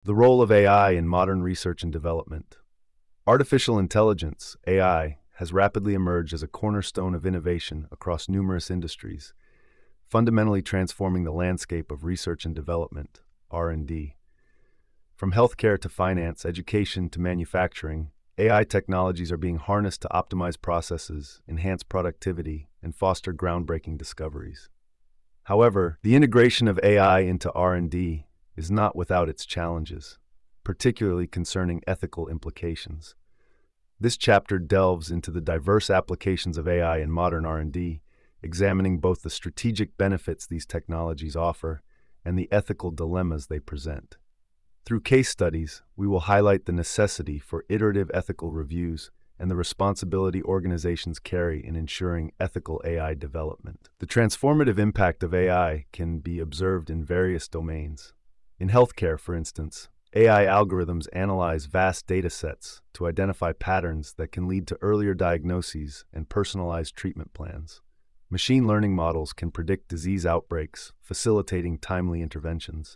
The role of AI in modern research and development. Artificial intelligence, AI, has rapidly emerged as a cornerstone of innovation across numerous industries, fundamentally transforming the landscape of research and development, R&D. From healthcare to finance, education to manufacturing, AI technologies are being harnessed to optimize processes, enhance productivity, and foster groundbreaking discoveries. However, the integration of AI into R&D is not without its challenges, particularly concerning ethical implications. This chapter delves into the diverse applications of AI in modern R&D, examining both the strategic benefits these technologies offer and the ethical dilemmas they present. Through case studies, we will highlight the necessity for iterative ethical reviews and the responsibility organizations carry in ensuring ethical AI development. The transformative impact of AI can be observed in various domains. In healthcare, for instance, AI algorithms analyze vast data sets to identify patterns that can lead to earlier diagnoses and personalized treatment plans. Machine learning models can predict disease outbreaks, facilitating timely interventions.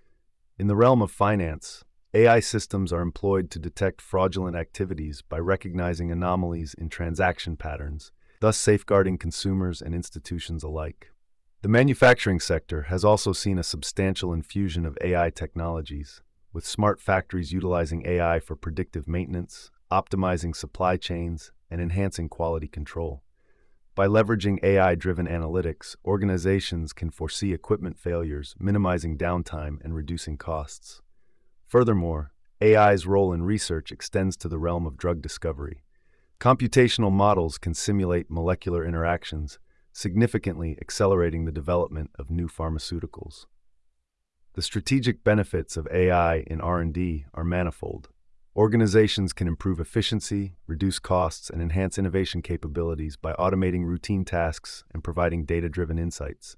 In the realm of finance, AI systems are employed to detect fraudulent activities by recognizing anomalies in transaction patterns, thus safeguarding consumers and institutions alike. The manufacturing sector has also seen a substantial infusion of AI technologies, with smart factories utilizing AI for predictive maintenance, optimizing supply chains, and enhancing quality control. By leveraging AI-driven analytics, organizations can foresee equipment failures, minimizing downtime and reducing costs. Furthermore, AI's role in research extends to the realm of drug discovery. Computational models can simulate molecular interactions, significantly accelerating the development of new pharmaceuticals. The strategic benefits of AI in R&D are manifold. Organizations can improve efficiency, reduce costs, and enhance innovation capabilities by automating routine tasks and providing data-driven insights.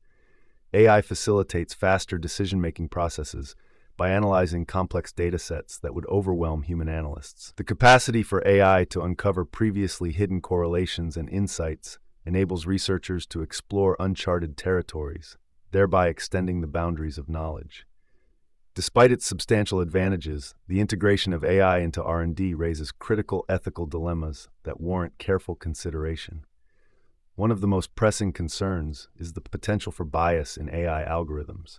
AI facilitates faster decision-making processes by analyzing complex data sets that would overwhelm human analysts. The capacity for AI to uncover previously hidden correlations and insights enables researchers to explore uncharted territories, thereby extending the boundaries of knowledge. Despite its substantial advantages, the integration of AI into R&D raises critical ethical dilemmas that warrant careful consideration. One of the most pressing concerns is the potential for bias in AI algorithms.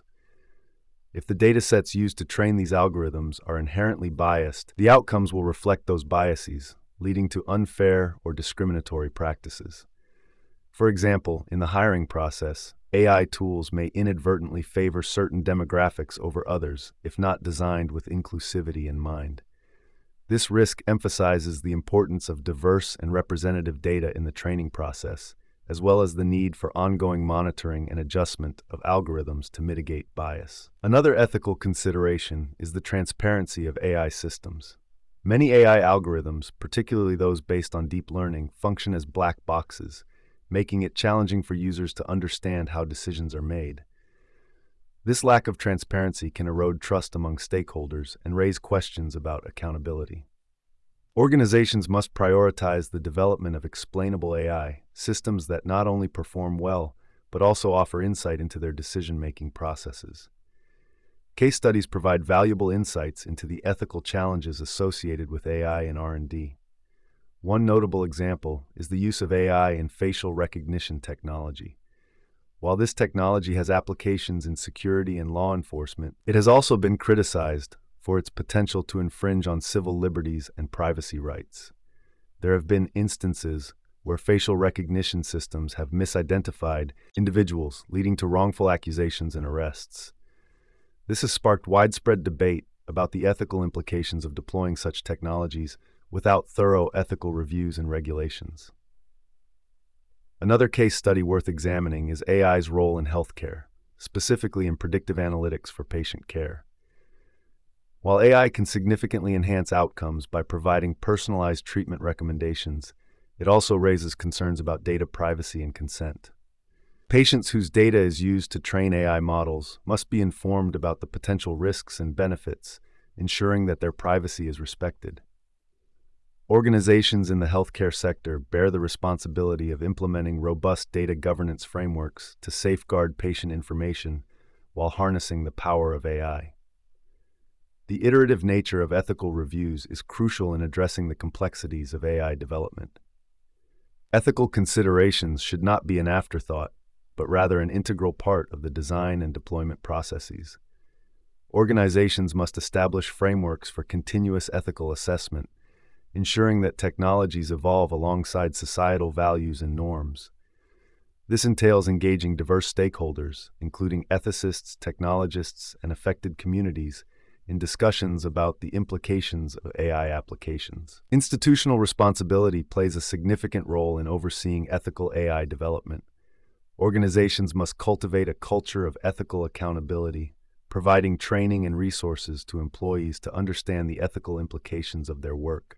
If the datasets used to train these algorithms are inherently biased, the outcomes will reflect those biases, leading to unfair or discriminatory practices. For example, in the hiring process, AI tools may inadvertently favor certain demographics over others if not designed with inclusivity in mind. This risk emphasizes the importance of diverse and representative data in the training process, as well as the need for ongoing monitoring and adjustment of algorithms to mitigate bias. Another ethical consideration is the transparency of AI systems. Many AI algorithms, particularly those based on deep learning, function as black boxes, making it challenging for users to understand how decisions are made. This lack of transparency can erode trust among stakeholders and raise questions about accountability. Organizations must prioritize the development of explainable AI, systems that not only perform well, but also offer insight into their decision-making processes. Case studies provide valuable insights into the ethical challenges associated with AI in R&D. One notable example is the use of AI in facial recognition technology. While this technology has applications in security and law enforcement, it has also been criticized for its potential to infringe on civil liberties and privacy rights. There have been instances where facial recognition systems have misidentified individuals, leading to wrongful accusations and arrests. This has sparked widespread debate about the ethical implications of deploying such technologies without thorough ethical reviews and regulations. Another case study worth examining is AI's role in healthcare, specifically in predictive analytics for patient care. While AI can significantly enhance outcomes by providing personalized treatment recommendations, it also raises concerns about data privacy and consent. Patients whose data is used to train AI models must be informed about the potential risks and benefits, ensuring that their privacy is respected. Organizations in the healthcare sector bear the responsibility of implementing robust data governance frameworks to safeguard patient information while harnessing the power of AI. The iterative nature of ethical reviews is crucial in addressing the complexities of AI development. Ethical considerations should not be an afterthought, but rather an integral part of the design and deployment processes. Organizations must establish frameworks for continuous ethical assessment, ensuring that technologies evolve alongside societal values and norms. This entails engaging diverse stakeholders, including ethicists, technologists, and affected communities, in discussions about the implications of AI applications. Institutional responsibility plays a significant role in overseeing ethical AI development. Organizations must cultivate a culture of ethical accountability, providing training and resources to employees to understand the ethical implications of their work.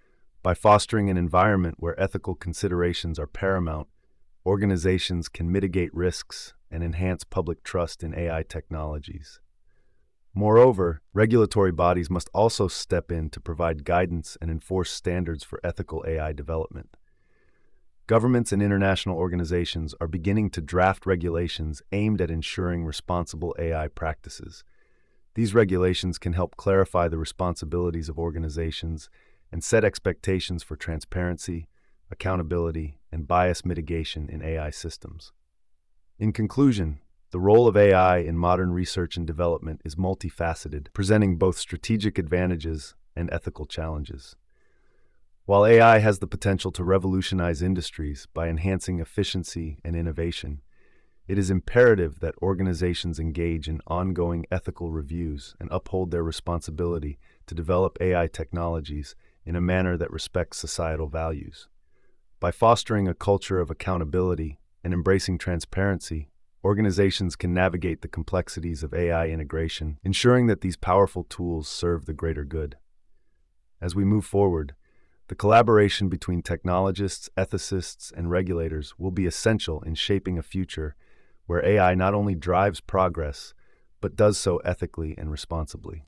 By fostering an environment where ethical considerations are paramount, organizations can mitigate risks and enhance public trust in AI technologies. Moreover, regulatory bodies must also step in to provide guidance and enforce standards for ethical AI development. Governments and international organizations are beginning to draft regulations aimed at ensuring responsible AI practices. These regulations can help clarify the responsibilities of organizations and set expectations for transparency, accountability, and bias mitigation in AI systems. In conclusion, the role of AI in modern research and development is multifaceted, presenting both strategic advantages and ethical challenges. While AI has the potential to revolutionize industries by enhancing efficiency and innovation, it is imperative that organizations engage in ongoing ethical reviews and uphold their responsibility to develop AI technologies in a manner that respects societal values. By fostering a culture of accountability and embracing transparency, organizations can navigate the complexities of AI integration, ensuring that these powerful tools serve the greater good. As we move forward, the collaboration between technologists, ethicists, and regulators will be essential in shaping a future where AI not only drives progress, but does so ethically and responsibly.